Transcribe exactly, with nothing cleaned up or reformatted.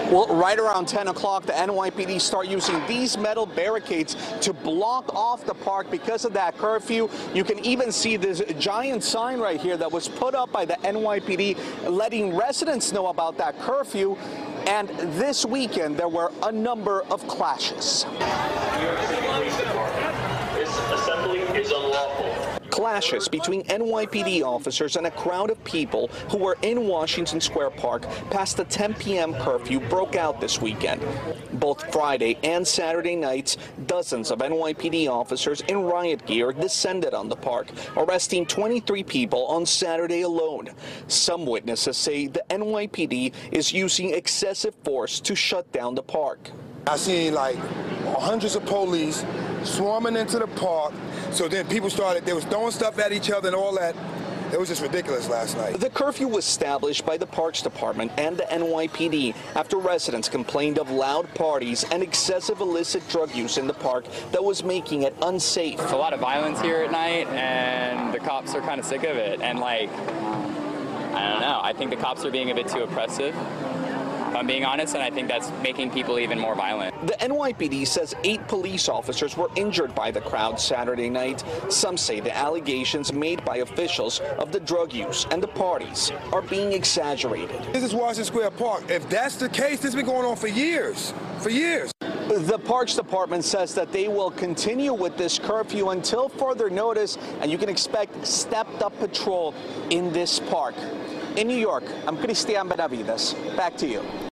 Well, right around ten o'clock, the N Y P D start using these metal barricades to block off the park because of that curfew. You can even see this giant sign right here that was put up by the N Y P D letting residents know about that curfew. And this weekend, there were a number of clashes. This assembly is unlawful. Clashes between N Y P D officers and a crowd of people who were in Washington Square Park past the ten p m curfew broke out this weekend. Both Friday and Saturday nights, dozens of N Y P D officers in riot gear descended on the park, arresting twenty-three people on Saturday alone. Some witnesses say the N Y P D is using excessive force to shut down the park. I seen like hundreds of police swarming into the park. So then people started, they was throwing stuff at each other and all that. It was just ridiculous last night. The curfew was established by the Parks Department and the N Y P D after residents complained of loud parties and excessive illicit drug use in the park that was making it unsafe. There's a lot of violence here at night, and the cops are kind of sick of it. And like, I don't know, I think the cops are being a bit too oppressive, if I'm being honest, and I think that's making people even more violent. The N Y P D says eight police officers were injured by the crowd Saturday night. Some say the allegations made by officials of the drug use and the parties are being exaggerated. This is Washington Square Park. If that's the case, this has been going on for years, for years. The Parks Department says that they will continue with this curfew until further notice, and you can expect stepped-up patrol in this park. In New York, I'm Cristian Benavides. Back to you.